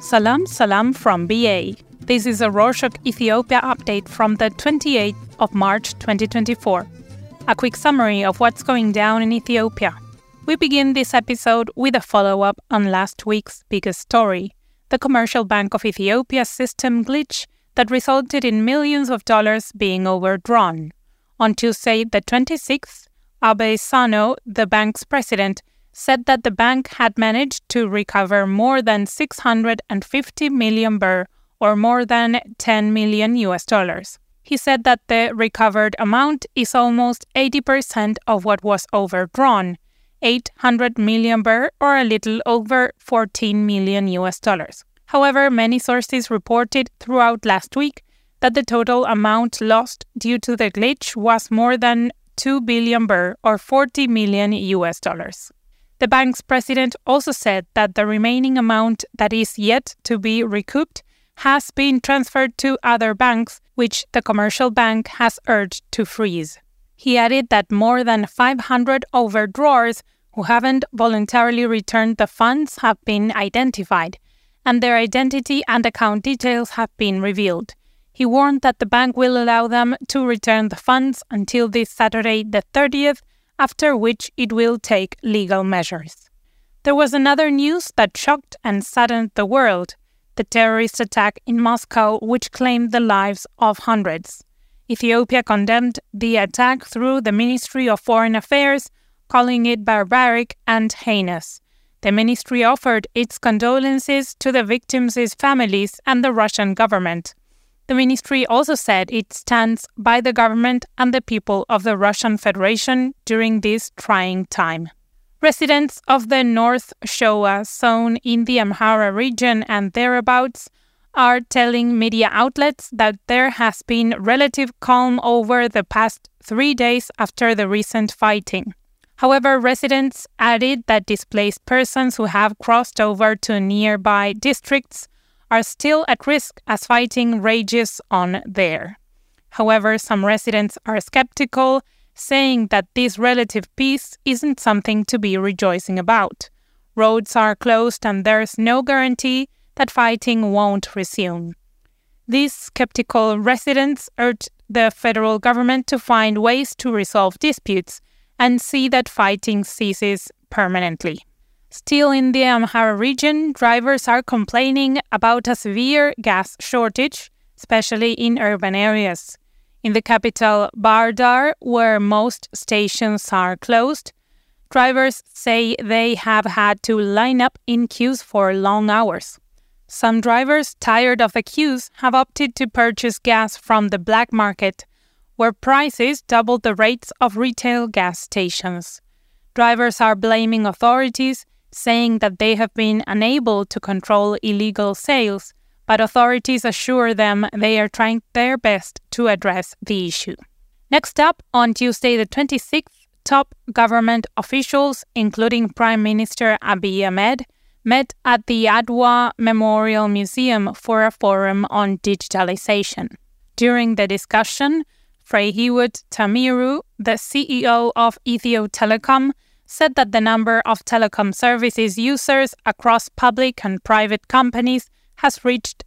Salam from BA. This is a Rorshok Ethiopia update from the 28th of March 2024. A quick summary of what's going down in Ethiopia. We begin this episode with a follow-up on last week's biggest story, the Commercial Bank of Ethiopia's system glitch that resulted in millions of dollars being overdrawn. On Tuesday, the 26th, Abe Sano, the bank's president, said that the bank had managed to recover more than 650 million birr, or more than $10 million. He said that the recovered amount is almost 80% of what was overdrawn, 800 million birr, or a little over $14 million. However, many sources reported throughout last week that the total amount lost due to the glitch was more than 2 billion birr, or $40 million. The bank's president also said that the remaining amount that is yet to be recouped has been transferred to other banks, which the commercial bank has urged to freeze. He added that more than 500 overdrawers who haven't voluntarily returned the funds have been identified, and their identity and account details have been revealed. He warned that the bank will allow them to return the funds until this Saturday, the 30th, after which it will take legal measures. There was another news that shocked and saddened the world, the terrorist attack in Moscow, which claimed the lives of hundreds. Ethiopia condemned the attack through the Ministry of Foreign Affairs, calling it barbaric and heinous. The ministry offered its condolences to the victims' families and the Russian government. The ministry also said it stands by the government and the people of the Russian Federation during this trying time. Residents of the North Showa zone in the Amhara region and thereabouts are telling media outlets that there has been relative calm over the past 3 days after the recent fighting. However, residents added that displaced persons who have crossed over to nearby districts are still at risk as fighting rages on there. However, some residents are skeptical, saying that this relative peace isn't something to be rejoicing about. Roads are closed and there's no guarantee that fighting won't resume. These skeptical residents urge the federal government to find ways to resolve disputes and see that fighting ceases permanently. Still in the Amhara region, drivers are complaining about a severe gas shortage, especially in urban areas. In the capital, Bahir Dar, where most stations are closed, drivers say they have had to line up in queues for long hours. Some drivers, tired of the queues, have opted to purchase gas from the black market, where prices double the rates of retail gas stations. Drivers are blaming authorities, saying that they have been unable to control illegal sales, but authorities assure them they are trying their best to address the issue. Next up, on Tuesday the 26th, top government officials, including Prime Minister Abiy Ahmed, met at the Adwa Memorial Museum for a forum on digitalization. During the discussion, Frehiwot Tamiru, the CEO of Ethio Telecom, said that the number of telecom services users across public and private companies has reached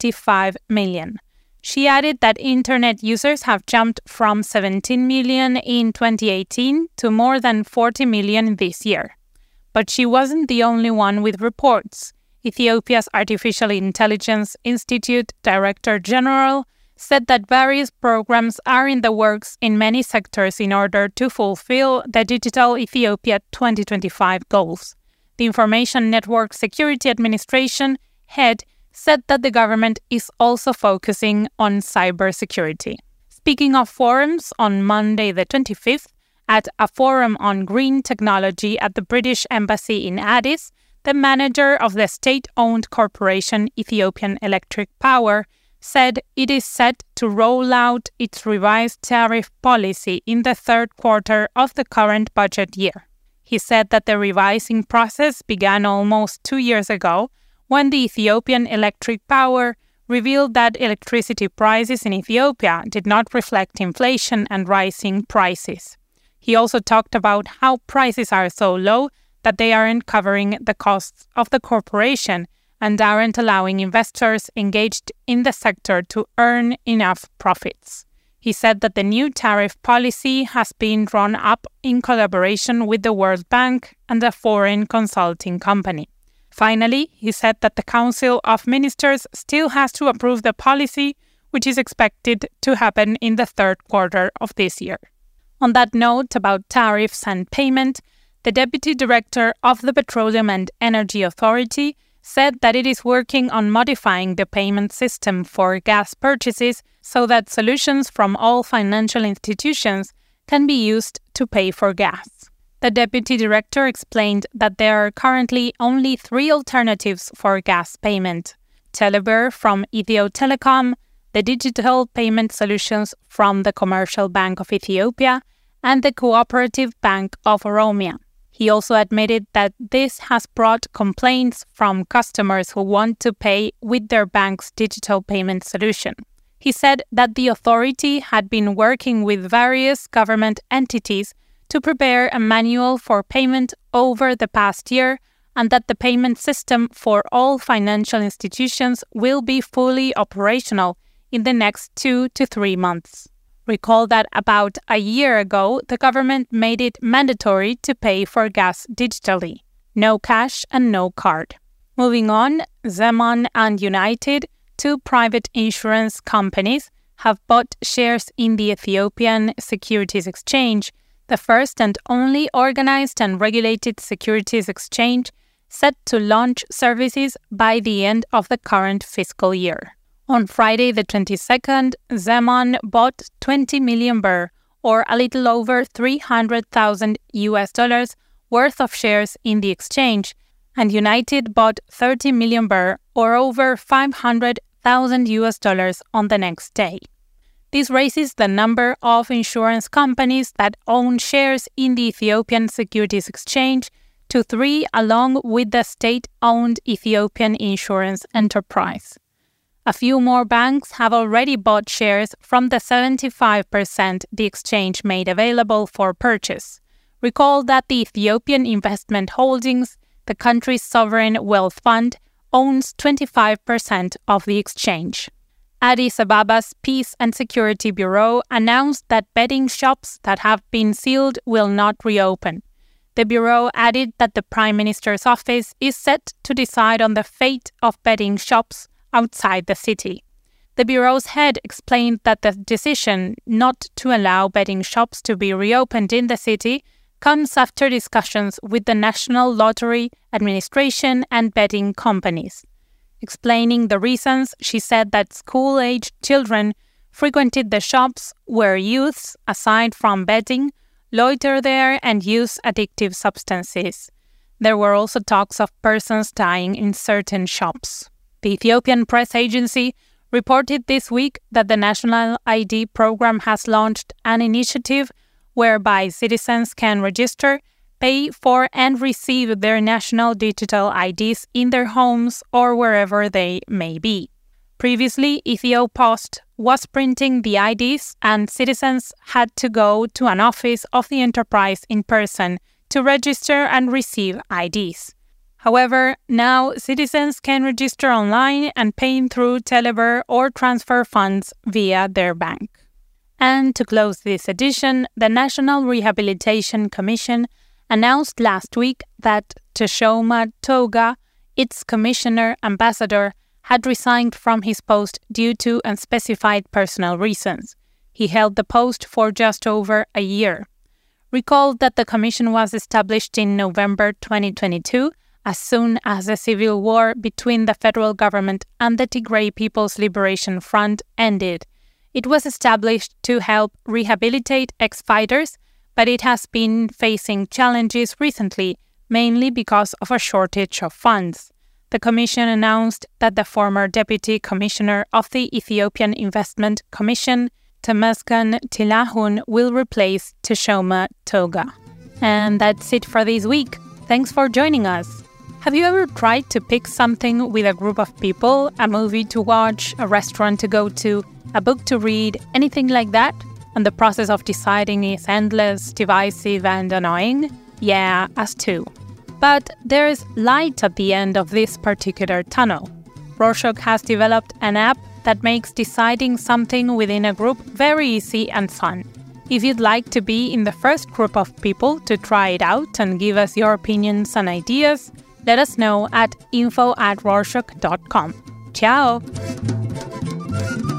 85 million. She added that internet users have jumped from 17 million in 2018 to more than 40 million this year. But she wasn't the only one with reports. Ethiopia's Artificial Intelligence Institute Director General said that various programs are in the works in many sectors in order to fulfill the Digital Ethiopia 2025 goals. The Information Network Security Administration head said that the government is also focusing on cybersecurity. Speaking of forums, on Monday the 25th, at a forum on green technology at the British Embassy in Addis, the manager of the state-owned corporation Ethiopian Electric Power said it is set to roll out its revised tariff policy in the third quarter of the current budget year. He said that the revising process began almost 2 years ago when the Ethiopian Electric Power revealed that electricity prices in Ethiopia did not reflect inflation and rising prices. He also talked about how prices are so low that they aren't covering the costs of the corporation and aren't allowing investors engaged in the sector to earn enough profits. He said that the new tariff policy has been drawn up in collaboration with the World Bank and a foreign consulting company. Finally, he said that the Council of Ministers still has to approve the policy, which is expected to happen in the third quarter of this year. On that note about tariffs and payment, the Deputy Director of the Petroleum and Energy Authority said that it is working on modifying the payment system for gas purchases so that solutions from all financial institutions can be used to pay for gas. The Deputy Director explained that there are currently only 3 alternatives for gas payment: Telebirr from Ethio Telecom, the digital payment solutions from the Commercial Bank of Ethiopia, and the Cooperative Bank of Oromia. He also admitted that this has brought complaints from customers who want to pay with their bank's digital payment solution. He said that the authority had been working with various government entities to prepare a manual for payment over the past year, and that the payment system for all financial institutions will be fully operational in the next 2 to 3 months. Recall that about a year ago, the government made it mandatory to pay for gas digitally. No cash and no card. Moving on, Zeman and United, 2 private insurance companies, have bought shares in the Ethiopian Securities Exchange, the first and only organized and regulated securities exchange set to launch services by the end of the current fiscal year. On Friday the 22nd, Zeman bought 20 million birr, or a little over $300,000 worth of shares in the exchange, and United bought 30 million birr, or over $500,000 on the next day. This raises the number of insurance companies that own shares in the Ethiopian Securities Exchange to 3, along with the state-owned Ethiopian Insurance Enterprise. A few more banks have already bought shares from the 75% the exchange made available for purchase. Recall that the Ethiopian Investment Holdings, the country's sovereign wealth fund, owns 25% of the exchange. Addis Ababa's Peace and Security Bureau announced that betting shops that have been sealed will not reopen. The bureau added that the Prime Minister's office is set to decide on the fate of betting shops outside the city. The bureau's head explained that the decision not to allow betting shops to be reopened in the city comes after discussions with the National Lottery Administration and betting companies. Explaining the reasons, she said that school-aged children frequented the shops where youths, aside from betting, loiter there and use addictive substances. There were also talks of persons dying in certain shops. The Ethiopian press agency reported this week that the National ID program has launched an initiative whereby citizens can register, pay for and receive their national digital IDs in their homes or wherever they may be. Previously, Ethiopost was printing the IDs and citizens had to go to an office of the enterprise in person to register and receive IDs. However, now citizens can register online and pay through Telebirr or transfer funds via their bank. And to close this edition, the National Rehabilitation Commission announced last week that Teshoma Toga, its commissioner ambassador, had resigned from his post due to unspecified personal reasons. He held the post for just over a year. Recall that the commission was established in November 2022 as soon as the civil war between the federal government and the Tigray People's Liberation Front ended. It was established to help rehabilitate ex-fighters, but it has been facing challenges recently, mainly because of a shortage of funds. The commission announced that the former deputy commissioner of the Ethiopian Investment Commission, Temesgen Tilahun, will replace Teshoma Toga. And that's it for this week. Thanks for joining us. Have you ever tried to pick something with a group of people, a movie to watch, a restaurant to go to, a book to read, anything like that? And the process of deciding is endless, divisive, and annoying? Yeah, us too. But there's light at the end of this particular tunnel. Rorschach has developed an app that makes deciding something within a group very easy and fun. If you'd like to be in the first group of people to try it out and give us your opinions and ideas, let us know at info@rorschach.com. Ciao!